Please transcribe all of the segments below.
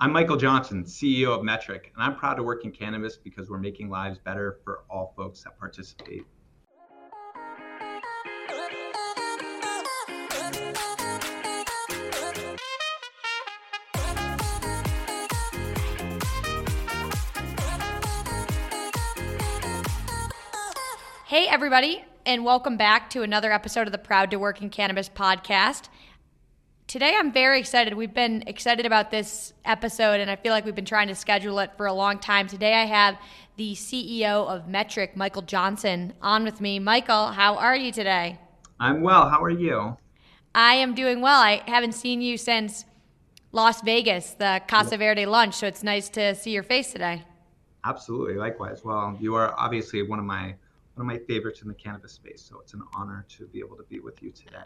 I'm Michael Johnson, CEO of Metric, and I'm proud to work in cannabis because we're making lives better for all folks that participate. Hey, everybody, and welcome back to another episode of the Proud to Work in Cannabis podcast. Today, I'm very excited. We've been excited about this episode, and I feel like we've been trying to schedule it for a long time. Today, I have the CEO of Metric, Michael Johnson, on with me. Michael, how are you today? I'm well. How are you? I am doing well. I haven't seen you since Las Vegas, the Casa Verde lunch, so it's nice to see your face today. Absolutely. Likewise. Well, you are obviously one of my favorites in the cannabis space, so it's an honor to be able to be with you today.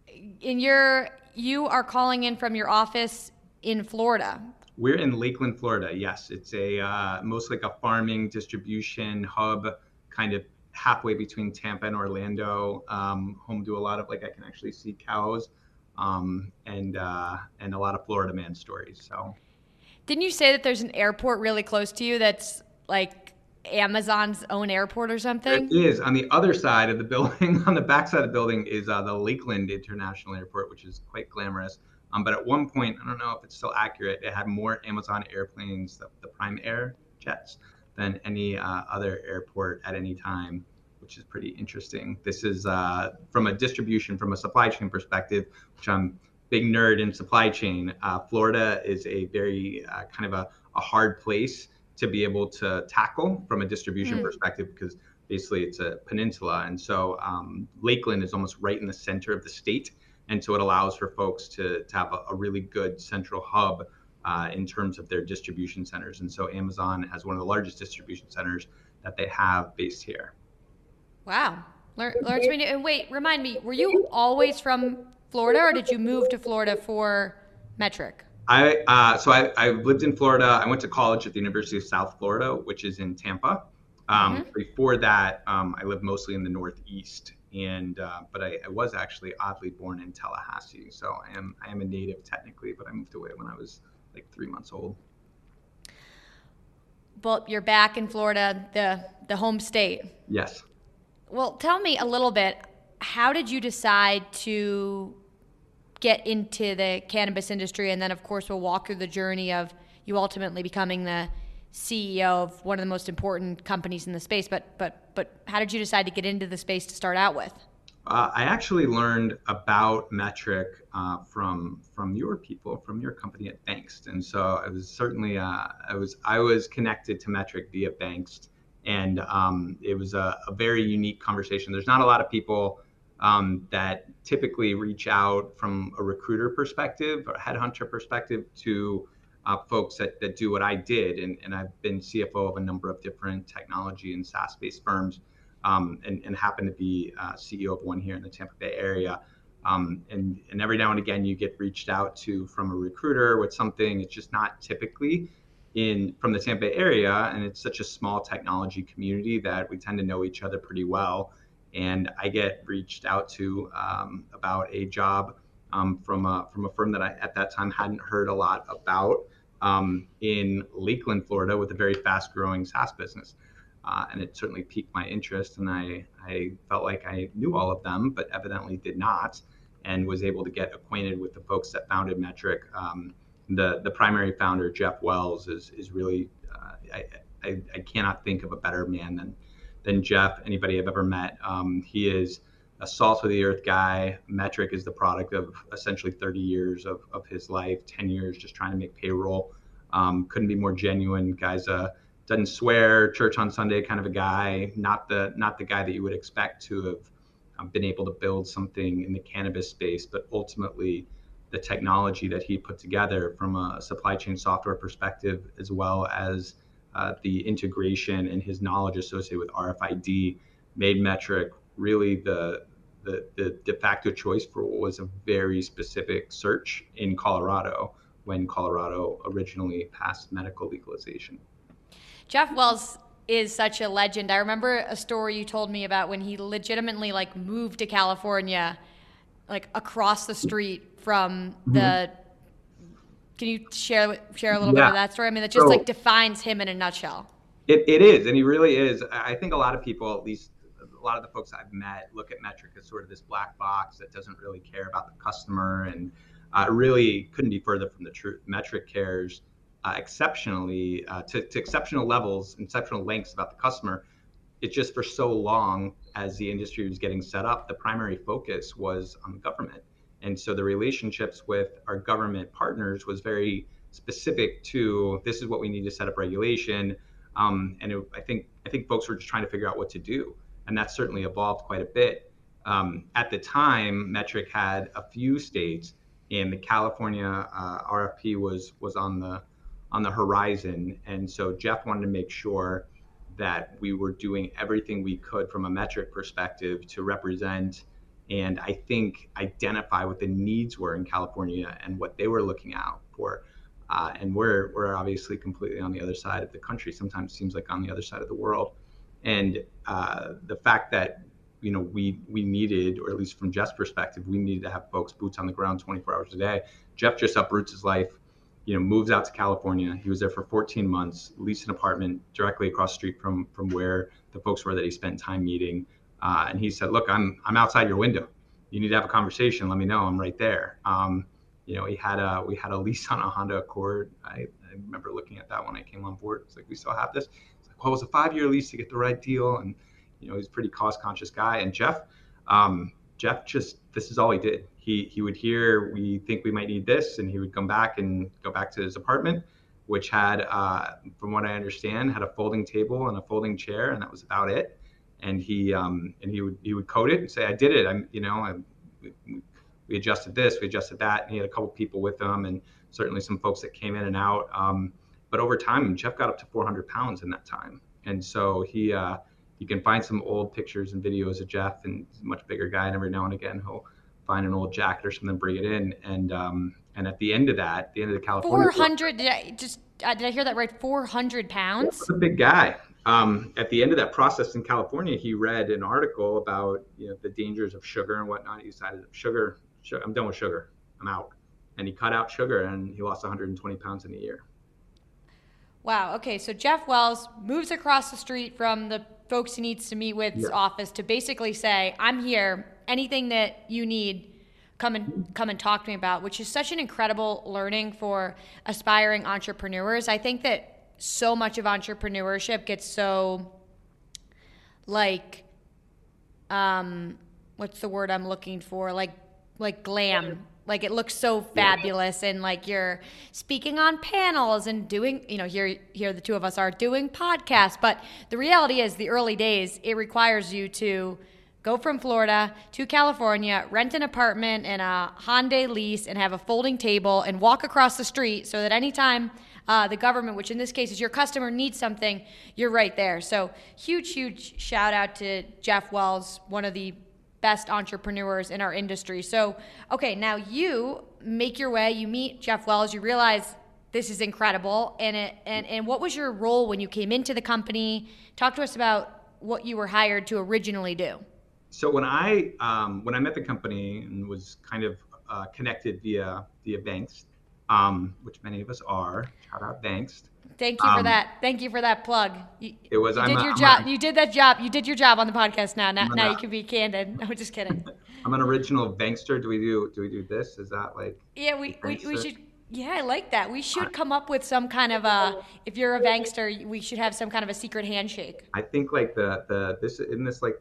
You are calling in from your office in Florida. We're in Lakeland, Florida. Yes, it's a most like a farming distribution hub, kind of halfway between Tampa and Orlando. Home to a lot of I can actually see cows, and a lot of Florida man stories. So, didn't you say that there's an airport really close to you that's like Amazon's own airport or something? It is. On the other side of the building, on the back side of the building, is the Lakeland International Airport, which is quite glamorous. But at one point, I don't know if it's still accurate, it had more Amazon airplanes, the Prime Air jets, than any other airport at any time, which is pretty interesting. This is from a supply chain perspective, which I'm big nerd in supply chain. Florida is a very kind of a hard place to be able to tackle from a distribution perspective, because basically it's a peninsula. And so Lakeland is almost right in the center of the state. And so it allows for folks to have a really good central hub in terms of their distribution centers. And so Amazon has one of the largest distribution centers that they have based here. Wow. And wait, remind me, were you always from Florida, or did you move to Florida for Metric? I lived in Florida. I went to college at the University of South Florida, which is in Tampa. Before that, I lived mostly in the Northeast, but I was actually oddly born in Tallahassee. So I am a native technically, but I moved away when I was like 3 months old. Well, you're back in Florida, the home state. Yes. Well, tell me a little bit. How did you decide to get into the cannabis industry? And then, of course, we'll walk through the journey of you ultimately becoming the CEO of one of the most important companies in the space. But how did you decide to get into the space to start out with? I actually learned about Metric from your people, from your company at Bankst. And so I was certainly I was connected to Metric via Bankst, and it was a very unique conversation. There's not a lot of people that typically reach out from a recruiter perspective or a headhunter perspective to folks that do what I did. And I've been CFO of a number of different technology and SaaS-based firms, and happen to be CEO of one here in the Tampa Bay area. And every now and again, you get reached out to from a recruiter with something. It's just not typically from the Tampa Bay area, and it's such a small technology community that we tend to know each other pretty well. And I get reached out to about a job from a firm that I at that time hadn't heard a lot about in Lakeland, Florida, with a very fast-growing SaaS business. And it certainly piqued my interest, and I felt like I knew all of them, but evidently did not, and was able to get acquainted with the folks that founded Metric. The primary founder, Jeff Wells, is really I cannot think of a better man than Jeff, anybody I've ever met. He is a salt of the earth guy. Metric is the product of essentially 30 years of his life, 10 years just trying to make payroll. Couldn't be more genuine. Guy's doesn't swear, church on Sunday kind of a guy, not the guy that you would expect to have been able to build something in the cannabis space, but ultimately the technology that he put together from a supply chain software perspective, as well as the integration and his knowledge associated with RFID, made Metric really the de facto choice for what was a very specific search in Colorado when Colorado originally passed medical legalization. Jeff Wells is such a legend. I remember a story you told me about when he legitimately moved to California, across the street from the Can you share a little bit Yeah. of that story? I mean, that just like defines him in a nutshell. It is, and he really is. I think a lot of people, at least a lot of the folks I've met, look at Metric as sort of this black box that doesn't really care about the customer, and really couldn't be further from the truth. Metric cares exceptionally to exceptional levels, exceptional lengths about the customer. It's just for so long as the industry was getting set up, the primary focus was on the government, and so the relationships with our government partners was very specific to this is what we need to set up regulation. I think folks were just trying to figure out what to do, and that's certainly evolved quite a bit. At the time, Metric had a few states, and the California RFP was on the horizon, and so Jeff wanted to make sure that we were doing everything we could from a Metric perspective to represent and I think identify what the needs were in California and what they were looking out for. And we're obviously completely on the other side of the country. Sometimes it seems like on the other side of the world. And the fact that we needed, or at least from Jeff's perspective, we needed to have folks boots on the ground 24 hours a day. Jeff just uproots his life, moves out to California. He was there for 14 months, leased an apartment directly across the street from where the folks were that he spent time meeting. And he said, "Look, I'm outside your window. You need to have a conversation. Let me know. I'm right there." We had a lease on a Honda Accord. I remember looking at that when I came on board. It's like, we still have this. It's like, well, it was a 5-year lease to get the right deal, and he's a pretty cost conscious guy. And Jeff just, this is all he did. He would hear, we think we might need this, and he would come back and go back to his apartment, which had, from what I understand, had a folding table and a folding chair, and that was about it. And he would code it and say, "I did it. We adjusted this, we adjusted that." And he had a couple people with him, and certainly some folks that came in and out. But over time, Jeff got up to 400 pounds in that time. And so you can find some old pictures and videos of Jeff, and he's a much bigger guy. And every now and again, he'll find an old jacket or something, bring it in. And at the end of that, the end of the California 400. Did I hear that right? 400 pounds. That's a big guy. At the end of that process in California, he read an article about the dangers of sugar and whatnot. He decided, sugar, I'm done with sugar. I'm out. And he cut out sugar, and he lost 120 pounds in a year. Wow. Okay. So Jeff Wells moves across the street from the folks he needs to meet with's office to basically say, "I'm here. Anything that you need, come and talk to me about," which is such an incredible learning for aspiring entrepreneurs. I think that so much of entrepreneurship gets so what's the word I'm looking for? Like glam. Like it looks so fabulous, and like you're speaking on panels and doing, here the two of us are doing podcasts. But the reality is, the early days, it requires you to go from Florida to California, rent an apartment and a Hyundai lease, and have a folding table and walk across the street so that anytime the government, which in this case is your customer, needs something, you're right there. So huge shout out to Jeff Wells, one of the best entrepreneurs in our industry. So, okay, now you make your way, you meet Jeff Wells, you realize this is incredible. And what was your role when you came into the company? Talk to us about what you were hired to originally do. So when I met the company and was kind of connected via Bankst, which many of us are, shout out Bankst. Thank you for that. Thank you for that plug. You did your job on the podcast now. Now you can be candid. No, just kidding. I'm an original Bankster. Do we do this? Is that like? Yeah, we should. Yeah, I like that. We should come up with some kind of if you're a Bankster, we should have some kind of a secret handshake. I think like this is like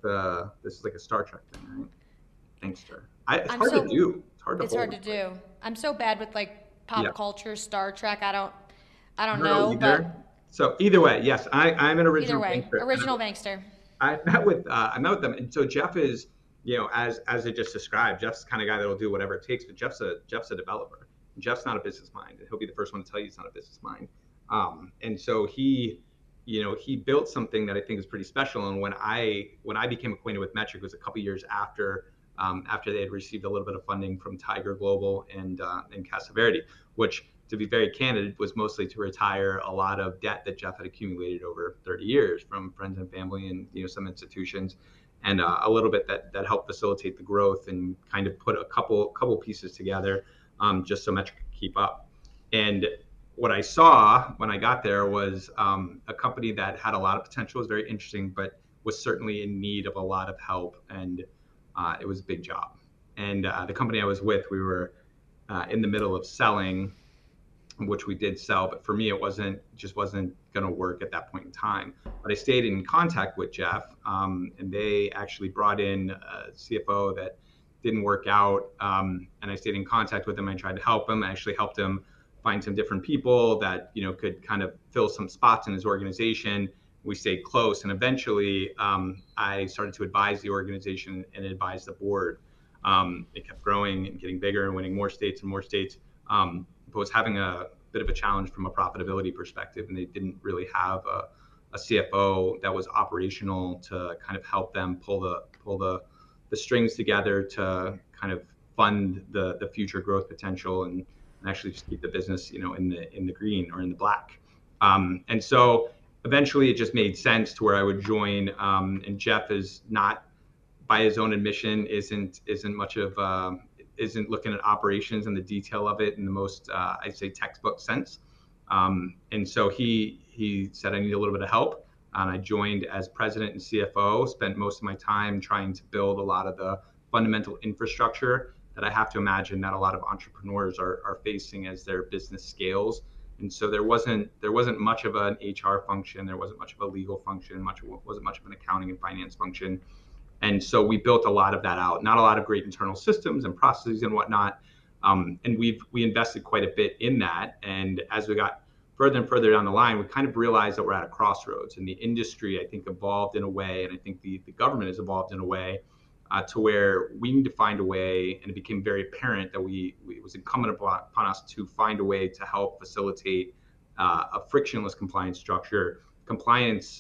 a Star Trek thing, right? Bankster. It's hard to do. It's hard to do. I'm so bad with like pop culture, Star Trek. I don't know. But so either way, yes, I'm an original Bankster. Original Bankster. I met with them, and so Jeff is, as I just described, Jeff's the kind of guy that will do whatever it takes. But Jeff's a developer. Jeff's not a business mind. He'll be the first one to tell you he's not a business mind. And so he built something that I think is pretty special. And when I became acquainted with Metric, it was a couple years after they had received a little bit of funding from Tiger Global and Casa Verde, which, to be very candid, was mostly to retire a lot of debt that Jeff had accumulated over 30 years from friends and family and some institutions, and a little bit that helped facilitate the growth and kind of put a couple pieces together, just so Metric could keep up. And what I saw when I got there was a company that had a lot of potential, was very interesting, but was certainly in need of a lot of help. And it was a big job. And the company I was with, we were in the middle of selling, which we did sell, but for me, it wasn't going to work at that point in time. But I stayed in contact with Jeff, and they actually brought in a CFO that didn't work out, and I stayed in contact with him. I tried to help him. I actually helped him find some different people that could kind of fill some spots in his organization. We stayed close, and eventually, I started to advise the organization and advise the board. It kept growing and getting bigger and winning more states and more states. But was having a bit of a challenge from a profitability perspective, and they didn't really have a CFO that was operational to kind of help them pull the strings together to kind of fund the future growth potential and actually just keep the business in the green or in the black. And so eventually it just made sense to where I would join. And Jeff is not, by his own admission, isn't much of isn't looking at operations and the detail of it in the most, I'd say, textbook sense. And so he said, I need a little bit of help. And I joined as president and CFO, spent most of my time trying to build a lot of the fundamental infrastructure that I have to imagine that a lot of entrepreneurs are facing as their business scales. And so there wasn't much of an HR function. There wasn't much of a legal function. Wasn't much of an accounting and finance function. And so we built a lot of that out, not a lot of great internal systems and processes and whatnot. And we invested quite a bit in that. And as we got further and further down the line, we kind of realized that we're at a crossroads. And the industry, I think, evolved in a way, and I think the government has evolved in a way to where we need to find a way, and it became very apparent that it was incumbent upon us to find a way to help facilitate a frictionless compliance structure, compliance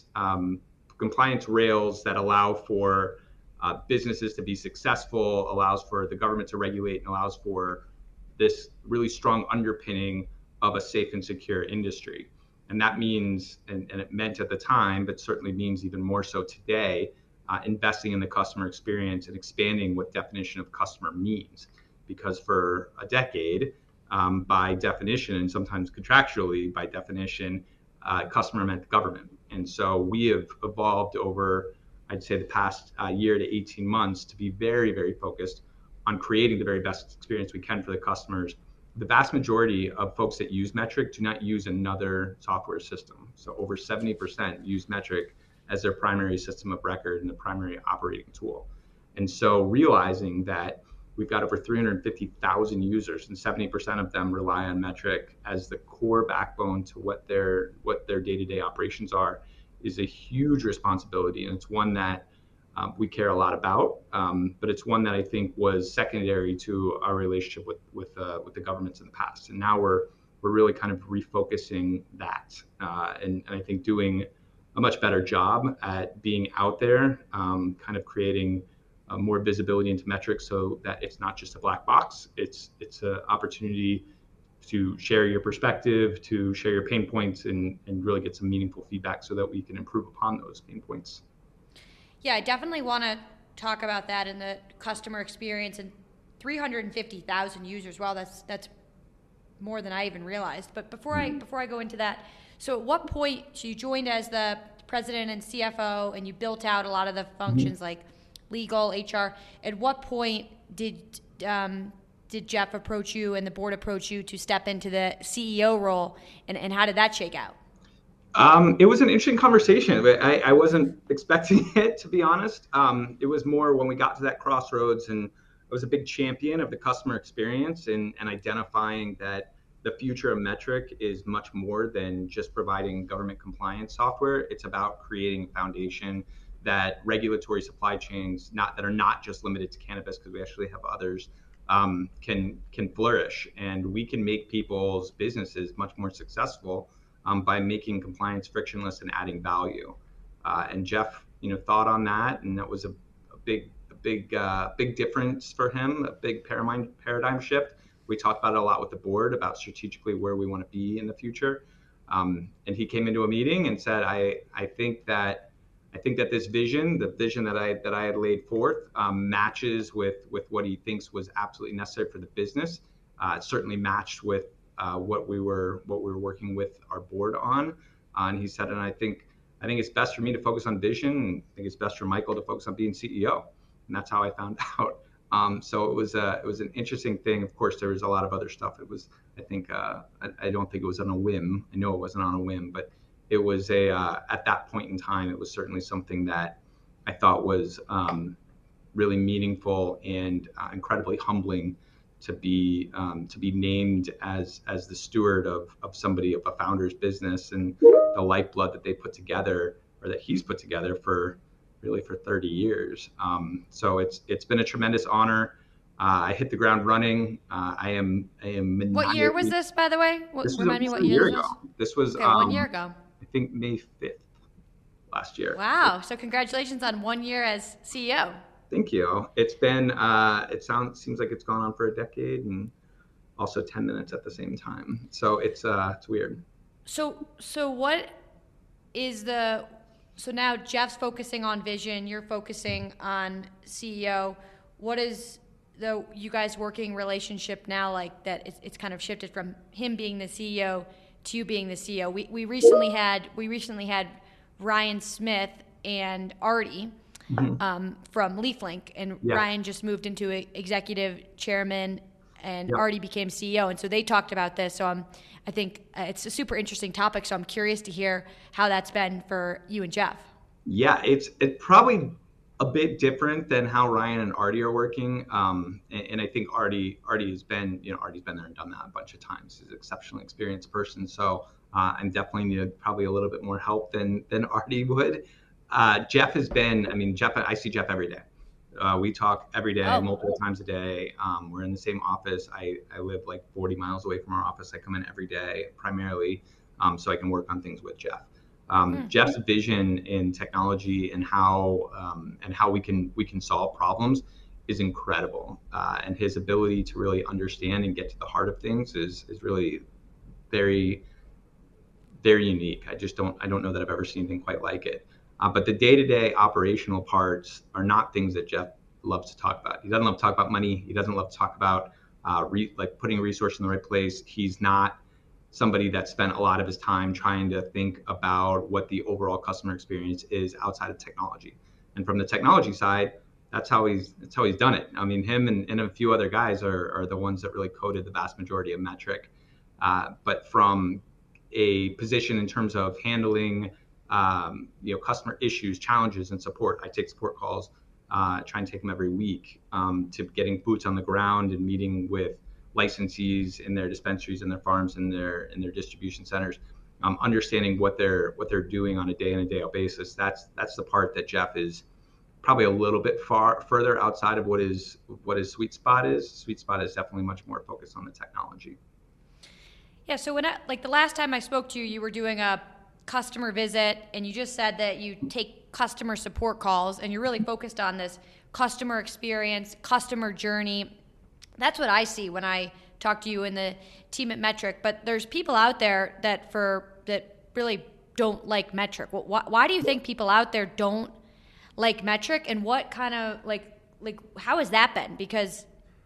rails that allow for businesses to be successful, allows for the government to regulate, and allows for this really strong underpinning of a safe and secure industry. And that means, and it meant at the time, but certainly means even more so today, investing in the customer experience and expanding what definition of customer means. Because for a decade, by definition, and sometimes contractually by definition, customer meant government. And so we have evolved over, I'd say, the past year to 18 months to be very, very focused on creating the very best experience we can for the customers. The vast majority of folks that use Metric do not use another software system. So over 70% use Metric as their primary system of record and the primary operating tool. And so realizing that we've got over 350,000 users and 70% of them rely on Metric as the core backbone to what their day-to-day operations are is a huge responsibility. And it's one that we care a lot about, but it's one that I think was secondary to our relationship with the governments in the past. And now we're really kind of refocusing that, and I think doing a much better job at being out there, kind of creating more visibility into Metrics so that it's not just a black box. It's an opportunity to share your perspective, to share your pain points, and really get some meaningful feedback so that we can improve upon those pain points. Yeah, I definitely want to talk about that in the customer experience. And 350,000 users, wow, that's more than I even realized. But before I go into that, so at what point, so you joined as the president and CFO, and you built out a lot of the functions like legal, HR. At what point did Jeff approach you and the board approach you to step into the CEO role, and how did that shake out? It was an interesting conversation. I wasn't expecting it, to be honest. It was more when we got to that crossroads, and I was a big champion of the customer experience and identifying that the future of Metric is much more than just providing government compliance software. It's about creating a foundation that regulatory supply chains that are not just limited to cannabis, because we actually have others, can flourish, and we can make people's businesses much more successful by making compliance frictionless and adding value. And Jeff, thought on that, and that was a big difference for him, a big paradigm shift. We talked about it a lot with the board about strategically where we want to be in the future. And he came into a meeting and said, I think that this vision, the vision that I had laid forth, matches with what he thinks was absolutely necessary for the business. It certainly matched with what we were working with our board on. And he said, and I think it's best for me to focus on vision. And I think it's best for Michael to focus on being CEO. And that's how I found out. So it was an interesting thing. Of course, there was a lot of other stuff. It was, I think, I don't think it was on a whim. I know it wasn't on a whim, but it was at that point in time, it was certainly something that I thought was really meaningful and incredibly humbling to be named as the steward of a founder's business and the lifeblood that they put together, or that he's put together for 30 years. So it's been a tremendous honor. I hit the ground running. I am. What year was this, by the way? Remind me what year this was. This was 1 year ago. I think May 5th last year. Wow! So congratulations on 1 year as CEO. Thank you. It's been. Seems like it's gone on for a decade, and also 10 minutes at the same time. So it's weird. So what is the? So now Jeff's focusing on vision. You're focusing on CEO. What is you guys working relationship now like that? It's kind of shifted from him being the CEO to you being the CEO. We recently had Ryan Smith and Artie from LeafLink, and Ryan just moved into executive chairman, and Artie became CEO, and so they talked about this. So I think it's a super interesting topic. So I'm curious to hear how that's been for you and Jeff. Yeah, it's probably a bit different than how Ryan and Artie are working. And I think Artie has been, Artie's been there and done that a bunch of times. He's an exceptionally experienced person. So I'm definitely needed probably a little bit more help than Artie would. Jeff has been, I see Jeff every day. We talk every day, multiple times a day. We're in the same office. I live like 40 miles away from our office. I come in every day primarily so I can work on things with Jeff. Jeff's vision in technology and how we can solve problems is incredible, and his ability to really understand and get to the heart of things is really very, very unique. I don't know that I've ever seen anything quite like it. But the day-to-day operational parts are not things that Jeff loves to talk about. He doesn't love to talk about money. He doesn't love to talk about putting resources in the right place. He's not somebody that spent a lot of his time trying to think about what the overall customer experience is outside of technology. And from the technology side, that's how he's done it. Him and a few other guys are the ones that really coded the vast majority of Metric. But from a position in terms of handling customer issues, challenges, and support, I take support calls, try and take them every week, to getting boots on the ground and meeting with licensees in their dispensaries, in their farms, in their distribution centers, understanding what they're doing on a day in and day out basis. That's the part that Jeff is probably a little bit further outside of what his sweet spot is. Sweet spot is definitely much more focused on the technology. Yeah. So when the last time I spoke to you, you were doing a customer visit, and you just said that you take customer support calls, and you're really focused on this customer experience, customer journey. That's what I see when I talk to you and the team at Metric. But there's people out there that really don't like Metric. Why do you think people out there don't like Metric, and what kind of how has that been? Because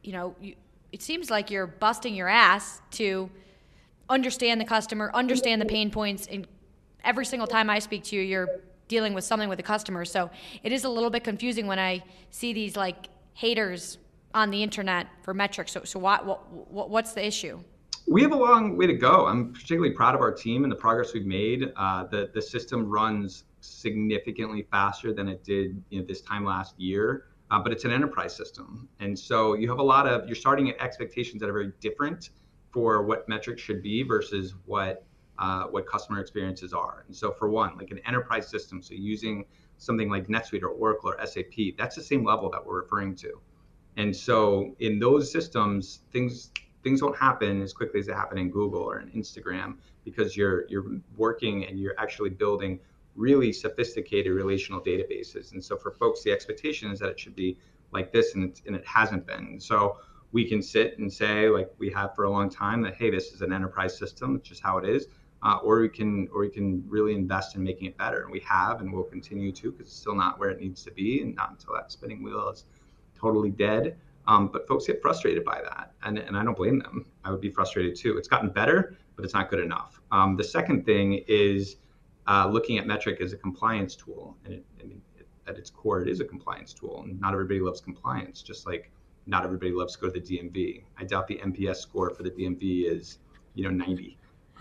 it seems like you're busting your ass to understand the customer, understand the pain points, and every single time I speak to you, you're dealing with something with the customer. So it is a little bit confusing when I see these haters on the internet for Metric. So what's the issue? We have a long way to go. I'm particularly proud of our team and the progress we've made. The system runs significantly faster than it did this time last year, but it's an enterprise system. And so you have you're starting at expectations that are very different for what Metric should be versus what customer experiences are. And so for one, like an enterprise system, so using something like NetSuite or Oracle or SAP, that's the same level that we're referring to. And so in those systems, things don't happen as quickly as they happen in Google or in Instagram, because you're working and you're actually building really sophisticated relational databases. And so for folks, the expectation is that it should be like this, and it hasn't been. So we can sit and say, like we have for a long time, that hey, this is an enterprise system, it's just how it is. Or we can really invest in making it better, and we have, and we'll continue to, because it's still not where it needs to be, and not until that spinning wheel is totally dead. But folks get frustrated by that, and I don't blame them. I would be frustrated too. It's gotten better, but it's not good enough. The second thing is looking at Metric as a compliance tool, and at its core, it is a compliance tool. And not everybody loves compliance, just like not everybody loves to go to the DMV. I doubt the NPS score for the DMV is 90.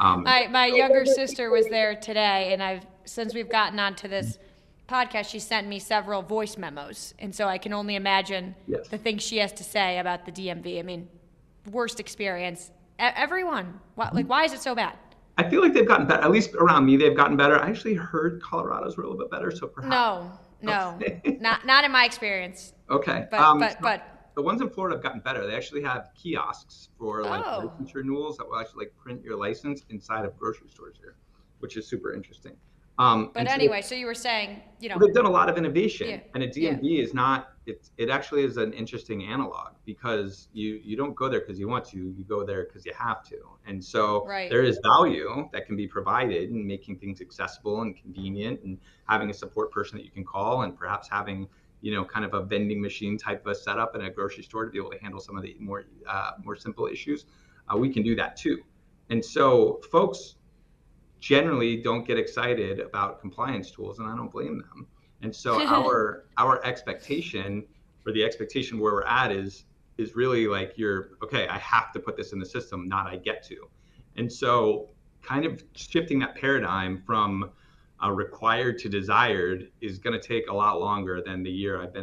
My younger sister was there today, and since we've gotten onto this podcast, she sent me several voice memos, and so I can only imagine the things she has to say about the DMV. I mean, worst experience. Everyone, why is it so bad? I feel like they've gotten better. At least around me, they've gotten better. I actually heard Colorado's were a little bit better, so perhaps. No, not in my experience. Okay, but the ones in Florida have gotten better. They actually have kiosks for license renewals that will actually print your license inside of grocery stores here, which is super interesting. But anyway, so you were saying, they've done a lot of innovation, and a DMV is not. It actually is an interesting analog because you don't go there because you want to. You go there because you have to, and so there is value that can be provided in making things accessible and convenient, and having a support person that you can call, and perhaps having kind of a vending machine type of a setup in a grocery store to be able to handle some of the more simple issues. We can do that too, and so folks generally don't get excited about compliance tools, and I don't blame them. And so our expectation, or the expectation where we're at, is really like I have to put this in the system, not I get to. And so kind of shifting that paradigm from required to desired is going to take a lot longer than the year I've been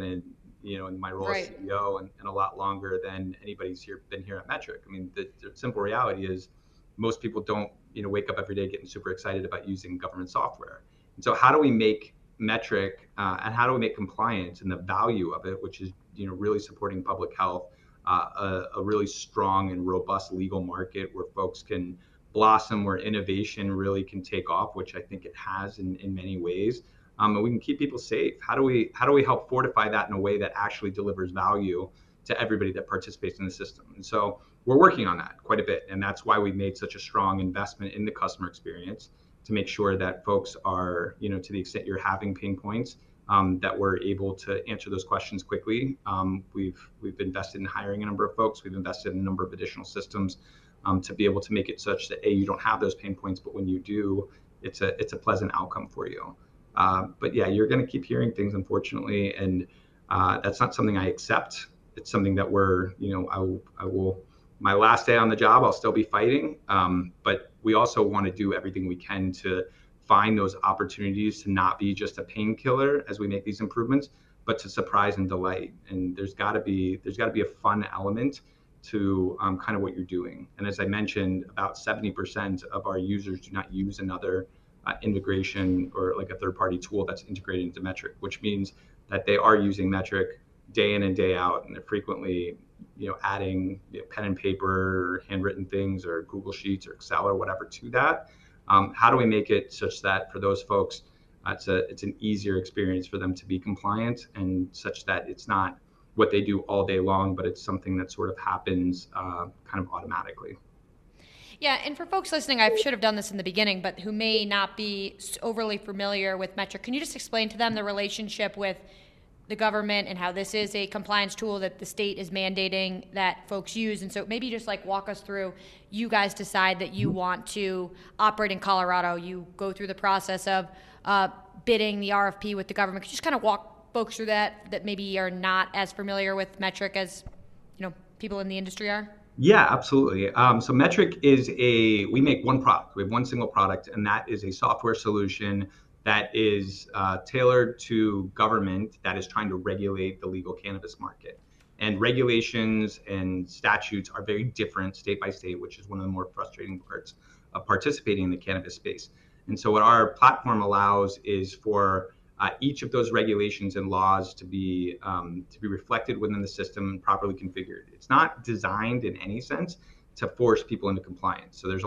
in my role as CEO, and a lot longer than anybody's been here at Metric. I mean, the simple reality is most people don't wake up every day getting super excited about using government software. And so how do we make Metric and how do we make compliance and the value of it, which is really supporting public health, a really strong and robust legal market where folks can blossom, where innovation really can take off, which I think it has in many ways, and we can keep people safe. How do we help fortify that in a way that actually delivers value to everybody that participates in the system? And so we're working on that quite a bit, and that's why we've made such a strong investment in the customer experience to make sure that folks are, to the extent you're having pain points, that we're able to answer those questions quickly. We've invested in hiring a number of folks. We've invested in a number of additional systems to be able to make it such that you don't have those pain points, but when you do, it's a pleasant outcome for you. But yeah, you're going to keep hearing things, unfortunately, and that's not something I accept. It's something that I will. My last day on the job, I'll still be fighting, but we also want to do everything we can to find those opportunities to not be just a painkiller as we make these improvements, but to surprise and delight. And there's got to be a fun element to kind of what you're doing. And as I mentioned, about 70% of our users do not use another integration or like a third-party tool that's integrated into Metric, which means that they are using Metric day in and day out, and they're frequently adding pen and paper or handwritten things or Google Sheets or Excel or whatever to that. How do we make it such that for those folks, it's an easier experience for them to be compliant, and such that it's not what they do all day long, but it's something that sort of happens kind of automatically. Yeah, and for folks listening, I should have done this in the beginning, but who may not be overly familiar with Metric, can you just explain to them the relationship with the government and how this is a compliance tool that the state is mandating that folks use? And so maybe just walk us through, you guys decide that you want to operate in Colorado, you go through the process of bidding the RFP with the government. Could you just kind of walk folks through that maybe are not as familiar with Metric as people in the industry are? Yeah, absolutely. So Metric we make one product. We have one single product, and that is a software solution that is tailored to government that is trying to regulate the legal cannabis market. And regulations and statutes are very different state by state, which is one of the more frustrating parts of participating in the cannabis space. And so what our platform allows is for each of those regulations and laws to be reflected within the system and properly configured. It's not designed in any sense to force people into compliance. So there's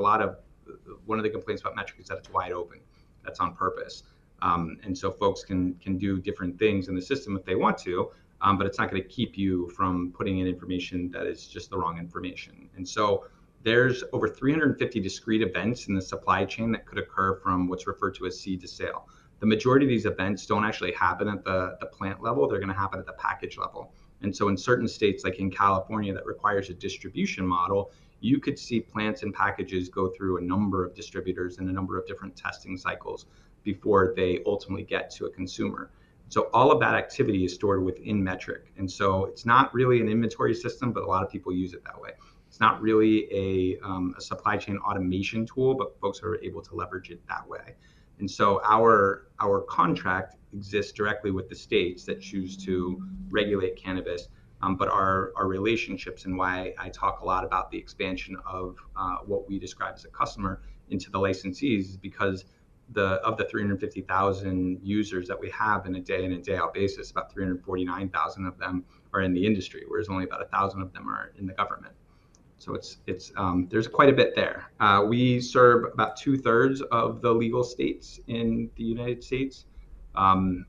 one of the complaints about Metric is that it's wide open. That's on purpose. And so folks can do different things in the system if they want to, but it's not going to keep you from putting in information that is just the wrong information. And so there's over 350 discrete events in the supply chain that could occur from what's referred to as seed to sale. The majority of these events don't actually happen at the plant level. They're going to happen at the package level. And so in certain states, like in California, that requires a distribution model, you could see plants and packages go through a number of distributors and a number of different testing cycles before they ultimately get to a consumer. So all of that activity is stored within Metrc. And so it's not really an inventory system, but a lot of people use it that way. It's not really a supply chain automation tool, but folks are able to leverage it that way. And so our contract exists directly with the states that choose to regulate cannabis. But our relationships, and why I talk a lot about the expansion of what we describe as a customer into the licensees, is because of the 350,000 users that we have in a day in and day out basis, about 349,000 of them are in the industry, whereas only about 1,000 of them are in the government. So it's there's quite a bit there. We serve about 2/3 of the legal states in the United States, and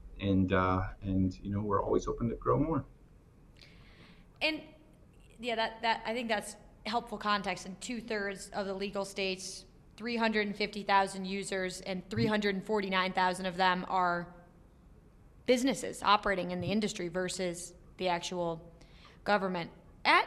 we're always open to grow more. And yeah, that I think that's helpful context. In 2/3 of the legal states, 350,000 users, and 349,000 of them are businesses operating in the industry versus the actual government. At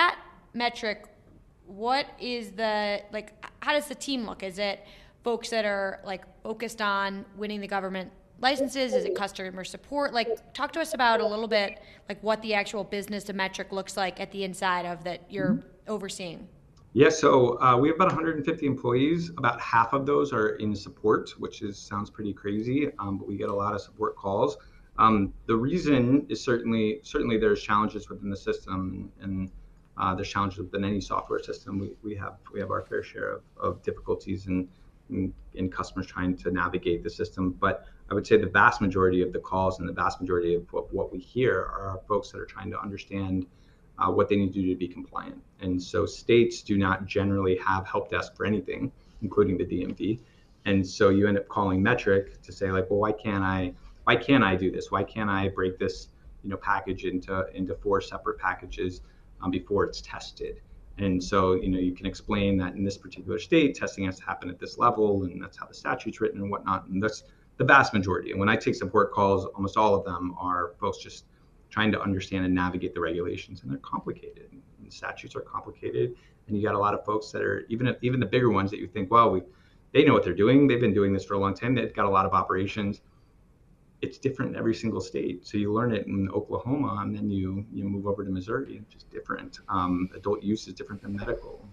Metrc, what is how does the team look? Is it folks that are focused on winning the government licenses? Is it customer support? Talk to us about a little bit what the actual business of Metrc looks like at the inside of that you're overseeing. Yeah, so we have about 150 employees. About half of those are in support, which sounds pretty crazy, but we get a lot of support calls. The reason is certainly there's challenges within the system, and there's challenges within any software system. We have our fair share of difficulties in customers trying to navigate the system. But I would say the vast majority of the calls and the vast majority of what we hear are folks that are trying to understand what they need to do to be compliant. And so states do not generally have help desk for anything, including the DMV. And so you end up calling Metrc to say well, why can't I do this? Why can't I break this, package into 4 separate packages before it's tested? And so, you can explain that in this particular state, testing has to happen at this level, and that's how the statute's written and whatnot. And that's the vast majority. And when I take support calls, almost all of them are folks just trying to understand and navigate the regulations, and they're complicated. And the statutes are complicated, and you got a lot of folks that are even the bigger ones that you think, they know what they're doing. They've been doing this for a long time. They've got a lot of operations. It's different in every single state. So you learn it in Oklahoma, and then you move over to Missouri. It's just different. Adult use is different than medical.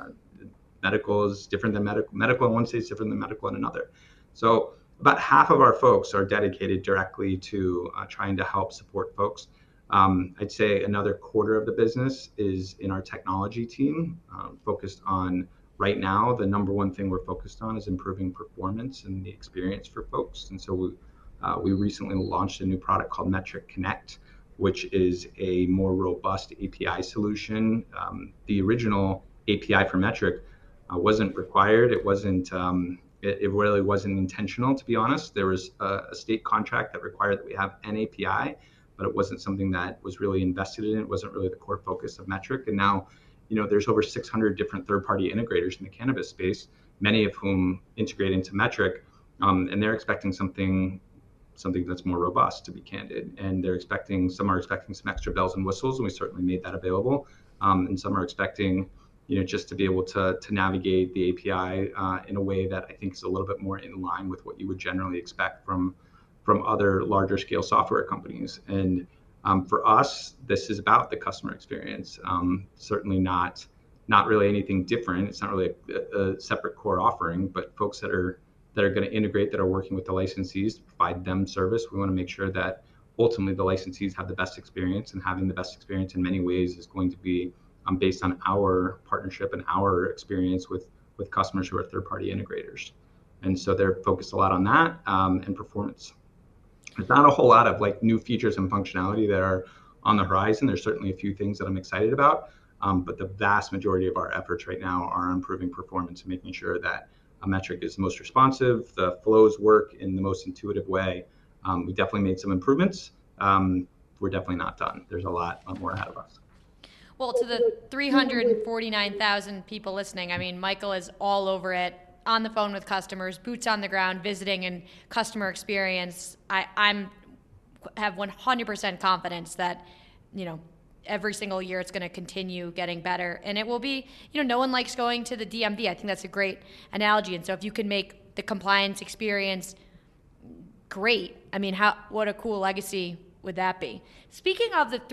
Medical is different than medical. Medical in one state is different than medical in another. So about half of our folks are dedicated directly to trying to help support folks. I'd say another quarter of the business is in our technology team, focused on right now. The number one thing we're focused on is improving performance and the experience for folks. And so we recently launched a new product called Metrc Connect, which is a more robust API solution. The original API for Metrc wasn't required. It wasn't. It really wasn't intentional, to be honest. There was a state contract that required that we have an API, but it wasn't something that was really invested in. It wasn't really the core focus of Metrc. And now, there's over 600 different third-party integrators in the cannabis space, many of whom integrate into Metrc, and they're expecting something that's more robust, to be candid. And some are expecting some extra bells and whistles, and we certainly made that available. And some are expecting just to be able to navigate the API in a way that I think is a little bit more in line with what you would generally expect from other larger scale software companies. And for us, this is about the customer experience. Certainly not really anything different. It's not really a separate core offering, but folks that are going to integrate, that are working with the licensees to provide them service. We want to make sure that ultimately the licensees have the best experience, and having the best experience in many ways is going to be based on our partnership and our experience with customers who are third-party integrators. And so they're focused a lot on that and performance. There's not a whole lot of new features and functionality that are on the horizon. There's certainly a few things that I'm excited about, but the vast majority of our efforts right now are improving performance and making sure that a Metrc is the most responsive, the flows work in the most intuitive way. We definitely made some improvements. We're definitely not done. There's a lot more ahead of us. Well, to the 349,000 people listening, I mean, Michael is all over it, on the phone with customers, boots on the ground, visiting, and customer experience. I have 100% confidence that you know, every single year it's going to continue getting better. And it will be, no one likes going to the DMV. I think that's a great analogy. And so if you can make the compliance experience great, I mean, what a cool legacy would that be? Speaking of the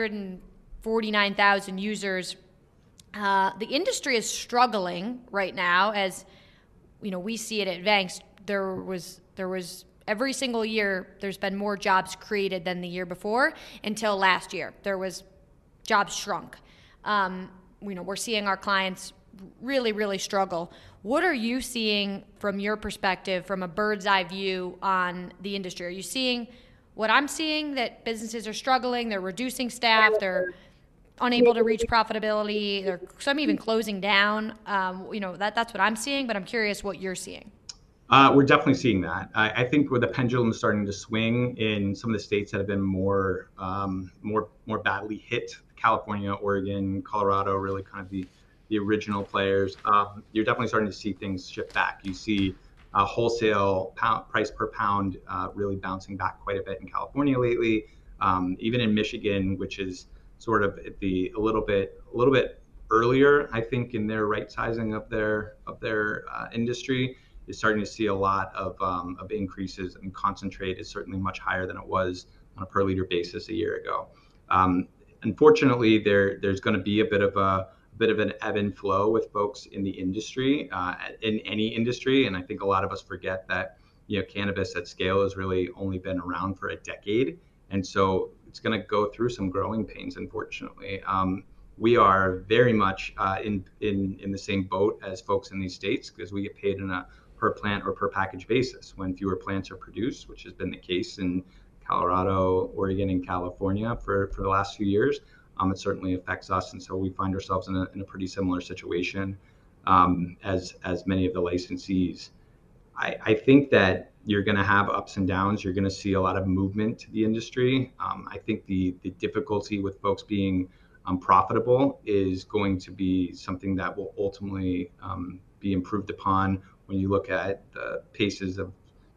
349,000 users, the industry is struggling right now, as we see it at Vanxt. There was every single year there's been more jobs created than the year before until last year. There was jobs shrunk. We're seeing our clients really, really struggle. What are you seeing from your perspective, from a bird's eye view on the industry? Are you seeing what I'm seeing, that businesses are struggling, they're reducing staff, they're unable to reach profitability, some even closing down? That's what I'm seeing, but I'm curious what you're seeing. We're definitely seeing that. I think with the pendulum starting to swing in some of the states that have been more badly hit, California, Oregon, Colorado, really kind of the original players. You're definitely starting to see things shift back. You see wholesale price per pound really bouncing back quite a bit in California lately. Even in Michigan, which is sort of a little bit earlier, I think, in their right sizing of their industry, is starting to see a lot of increases, and concentrate is certainly much higher than it was on a per liter basis a year ago. Unfortunately, there's going to be a bit of an ebb and flow with folks in the industry, in any industry, and I think a lot of us forget that cannabis at scale has really only been around for a decade, and so it's going to go through some growing pains. Unfortunately, we are very much in the same boat as folks in these states, because we get paid in a per plant or per package basis when fewer plants are produced, which has been the case in Colorado, Oregon, and California for the last few years. It certainly affects us, and so we find ourselves in a pretty similar situation as many of the licensees. I think that you're going to have ups and downs. You're going to see a lot of movement to the industry. I think the difficulty with folks being profitable is going to be something that will ultimately be improved upon when you look at the paces of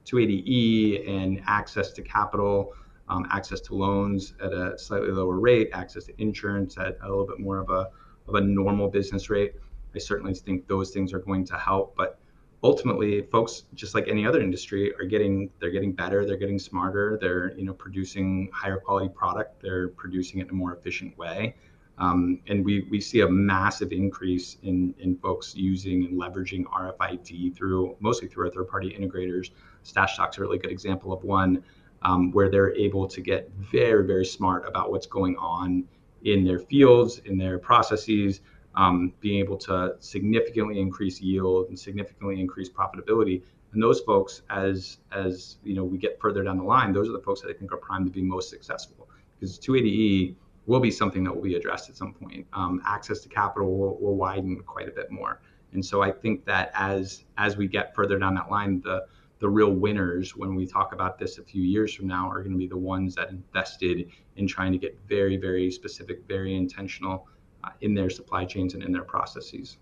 280E and access to capital, access to loans at a slightly lower rate, access to insurance at a little bit more of a normal business rate. I certainly think those things are going to help, but ultimately, folks, just like any other industry, they're getting better, they're getting smarter, they're producing higher quality product, they're producing it in a more efficient way. And we see a massive increase in folks using and leveraging RFID mostly through our third-party integrators. Stash Stock's a really good example of one, where they're able to get very, very smart about what's going on in their fields, in their processes, being able to significantly increase yield and significantly increase profitability. And those folks, as we get further down the line, those are the folks that I think are primed to be most successful, because 280E will be something that will be addressed at some point. Access to capital will widen quite a bit more. And so I think that as we get further down that line, the real winners, when we talk about this a few years from now, are going to be the ones that invested in trying to get very, very specific, very intentional in their supply chains and in their processes.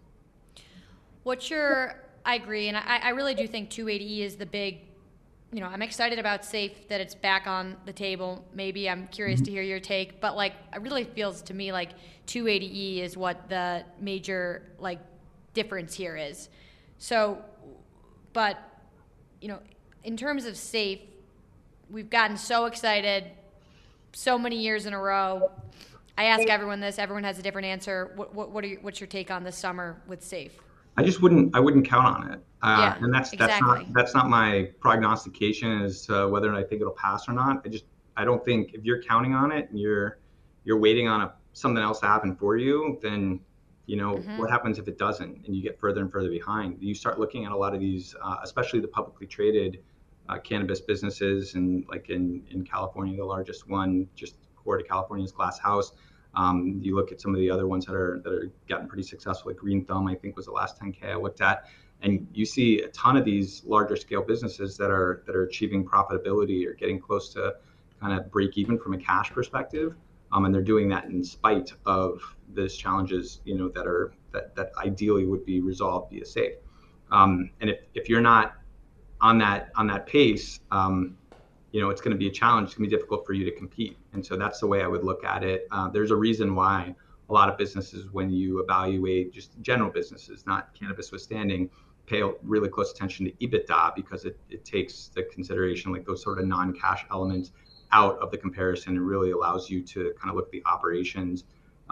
I agree, and I really do think 280E is the big, I'm excited about SAFE, that it's back on the table. Maybe I'm curious to hear your take, but it really feels to me like 280E is what the major difference here is. So, but in terms of SAFE, we've gotten so excited so many years in a row. I ask everyone this, everyone has a different answer. What's your take on this summer with SAFE? I wouldn't count on it. And exactly. that's not my prognostication as to whether I think it'll pass or not. I don't think, if you're counting on it and you're waiting on something else to happen for you, then what happens if it doesn't and you get further and further behind? You start looking at a lot of these, especially the publicly traded cannabis businesses, and in California, the largest one just core to California is Glass House. You look at some of the other ones that are gotten pretty successful, like Green Thumb, I think was the last 10K I looked at, and you see a ton of these larger scale businesses that are achieving profitability or getting close to kind of break even from a cash perspective, and they're doing that in spite of those challenges, that ideally would be resolved via SAFE. And if you're not on that pace, it's going to be a challenge. It's going to be difficult for you to compete. And so that's the way I would look at it. There's a reason why a lot of businesses, when you evaluate just general businesses, not cannabis withstanding, pay really close attention to EBITDA, because it takes the consideration, like those sort of non-cash elements out of the comparison, and really allows you to kind of look at the operations,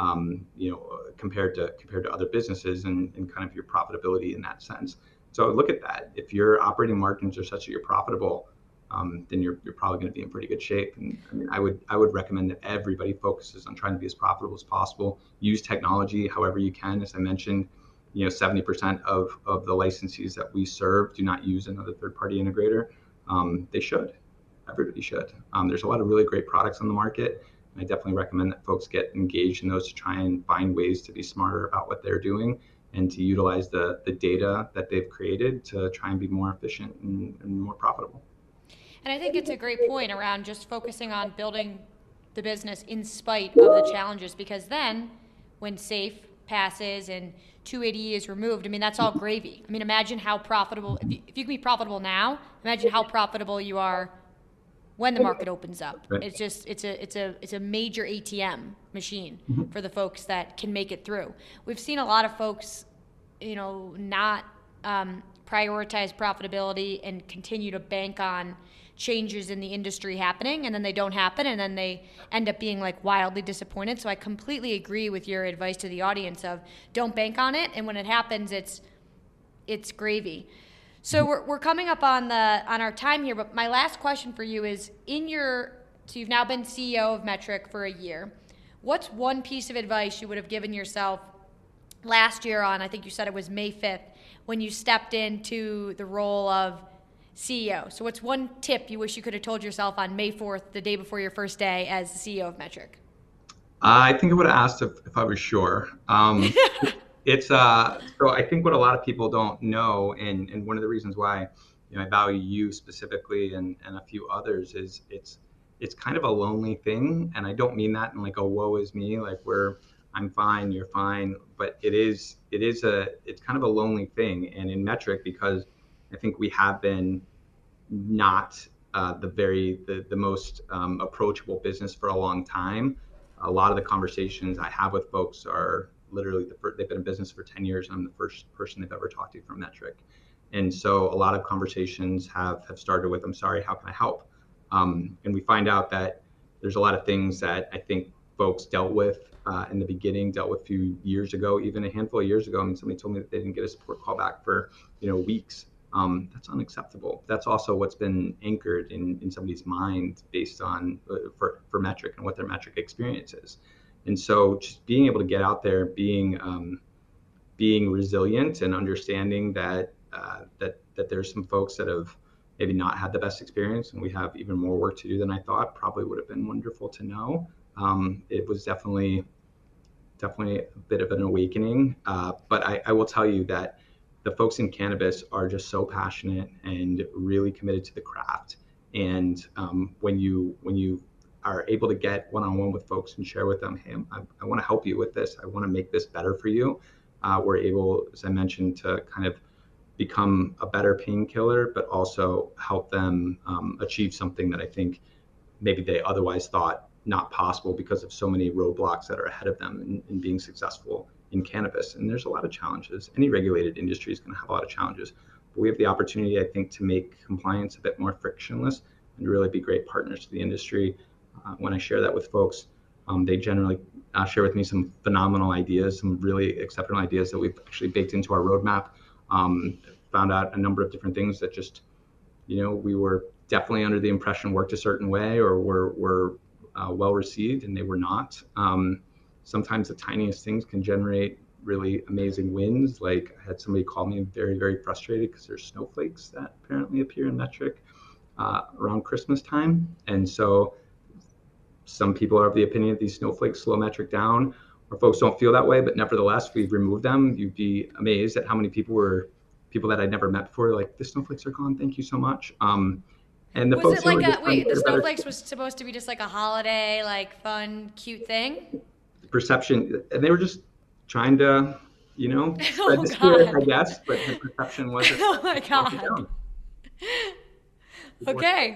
compared to other businesses, and kind of your profitability in that sense. So look at that. If your operating margins are such that you're profitable, then you're probably going to be in pretty good shape. And I mean, I would recommend that everybody focuses on trying to be as profitable as possible. Use technology however you can. As I mentioned, 70% of the licensees that we serve do not use another third-party integrator. They should. Everybody should. There's a lot of really great products on the market. And I definitely recommend that folks get engaged in those to try and find ways to be smarter about what they're doing, and to utilize the data that they've created to try and be more efficient and more profitable. And I think it's a great point around just focusing on building the business in spite of the challenges, because then when SAFE passes and 280E is removed, I mean, that's all gravy. I mean, imagine how profitable, if you can be profitable now, imagine how profitable you are when the market opens up. Right. It's just, it's a major ATM machine for the folks that can make it through. We've seen a lot of folks, not prioritize profitability and continue to bank on changes in the industry happening, and then they don't happen, and then they end up being like wildly disappointed. So I completely agree with your advice to the audience of don't bank on it, and when it happens, it's gravy. So we're coming up on our time here, but my last question for you is, so you've now been CEO of Metrc for a year. What's one piece of advice you would have given yourself last year on, I think you said it was May 5th, when you stepped into the role of CEO? So what's one tip you wish you could have told yourself on May 4th, the day before your first day as the CEO of Metrc? I think I would have asked if I was sure. So I think what a lot of people don't know, and one of the reasons why I value you specifically and a few others, is it's kind of a lonely thing. And I don't mean that in like a woe is me, like I'm fine, you're fine, but it's kind of a lonely thing. And in Metrc, because I think we have been not the most approachable business for a long time. A lot of the conversations I have with folks are literally they've been in business for 10 years. And I'm the first person they've ever talked to from Metrc. And so a lot of conversations have started with, I'm sorry, how can I help? And we find out that there's a lot of things that I think folks dealt with in the beginning, dealt with a few years ago, even a handful of years ago. I mean, somebody told me that they didn't get a support call back for weeks. That's unacceptable. That's also what's been anchored in somebody's mind based on for Metrc and what their Metrc experience is. And so just being able to get out there, being resilient, and understanding that there's some folks that have maybe not had the best experience, and we have even more work to do than I thought, probably would have been wonderful to know. It was definitely a bit of an awakening. But I will tell you that the folks in cannabis are just so passionate and really committed to the craft. And when you are able to get one-on-one with folks and share with them, hey, I want to help you with this, I want to make this better for you, we're able, as I mentioned, to kind of become a better painkiller, but also help them achieve something that I think maybe they otherwise thought not possible because of so many roadblocks that are ahead of them in being successful in cannabis. And there's a lot of challenges. Any regulated industry is going to have a lot of challenges, but we have the opportunity, I think, to make compliance a bit more frictionless and to really be great partners to the industry. When I share that with folks, they generally share with me some phenomenal ideas, some really exceptional ideas that we've actually baked into our roadmap. Found out a number of different things that just, we were definitely under the impression worked a certain way or were well received, and they were not. Sometimes the tiniest things can generate really amazing wins. Like I had somebody call me very, very frustrated because there's snowflakes that apparently appear in Metrc around Christmas time. And so some people are of the opinion that these snowflakes slow Metrc down, or folks don't feel that way, but nevertheless, we've removed them. You'd be amazed at how many people that I'd never met before, like, the snowflakes are gone, thank you so much. And the was folks it like the snowflakes better. was supposed to be just like a holiday, like fun, cute thing? Perception, and they were just trying to, spread the spirit, I guess, but the perception was oh my God. down. Okay.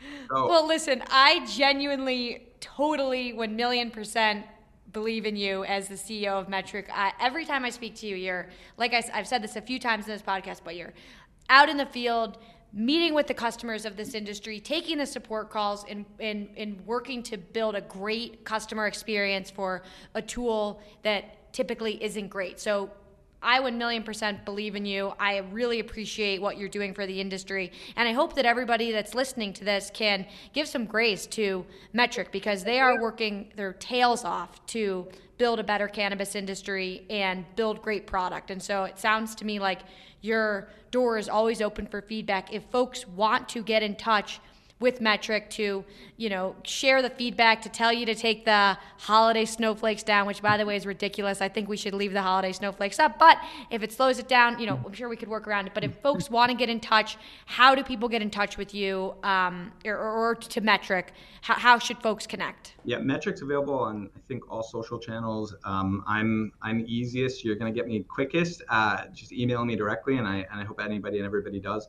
So, well, listen, I genuinely, totally, 1,000,000% believe in you as the CEO of Metric. Every time I speak to you, you're, like I've said this a few times in this podcast, but you're out in the field, meeting with the customers of this industry, taking the support calls, and working to build a great customer experience for a tool that typically isn't great. So I 1,000,000% believe in you. I really appreciate what you're doing for the industry. And I hope that everybody that's listening to this can give some grace to Metric, because they are working their tails off to build a better cannabis industry and build great product. And so it sounds to me like your door is always open for feedback. If folks want to get in touch with Metric to, share the feedback, to tell you to take the holiday snowflakes down, which, by the way, is ridiculous. I think we should leave the holiday snowflakes up. But if it slows it down, I'm sure we could work around it. But if folks want to get in touch, how do people get in touch with you or to Metric? How should folks connect? Yeah, Metric's available on, I think, all social channels. I'm easiest. You're going to get me quickest. Just email me directly, and I hope anybody and everybody does.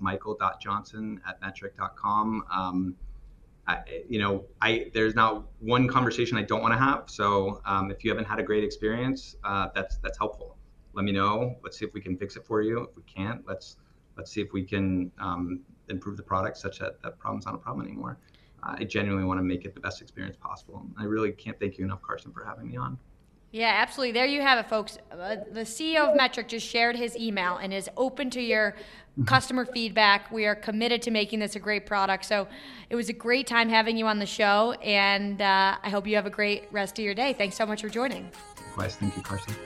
michael.johnson@metric.com. There's not one conversation I don't want to have. So if you haven't had a great experience, that's helpful. Let me know. Let's see if we can fix it for you. If we can't, let's see if we can improve the product such that that problem's not a problem anymore. I genuinely want to make it the best experience possible. I really can't thank you enough, Carson, for having me on. Yeah, absolutely. There you have it, folks. The CEO of Metric just shared his email and is open to your customer feedback. We are committed to making this a great product. So it was a great time having you on the show, and I hope you have a great rest of your day. Thanks so much for joining. Likewise. Thank you, Carson.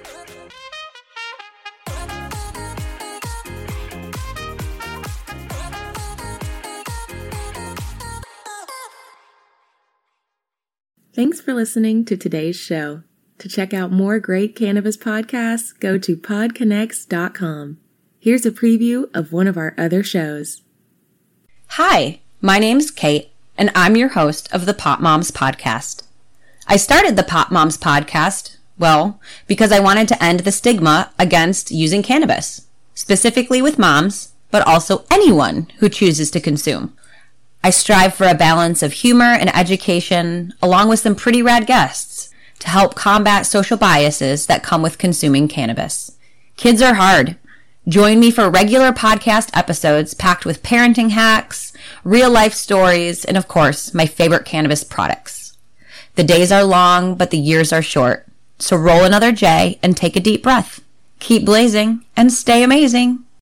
Thanks for listening to today's show. To check out more great cannabis podcasts, go to podconnects.com. Here's a preview of one of our other shows. Hi, my name's Kate, and I'm your host of the Pop Moms Podcast. I started the Pop Moms Podcast, because I wanted to end the stigma against using cannabis, specifically with moms, but also anyone who chooses to consume. I strive for a balance of humor and education, along with some pretty rad guests, to help combat social biases that come with consuming cannabis. Kids are hard. Join me for regular podcast episodes packed with parenting hacks, real-life stories, and of course, my favorite cannabis products. The days are long, but the years are short. So roll another J and take a deep breath. Keep blazing and stay amazing.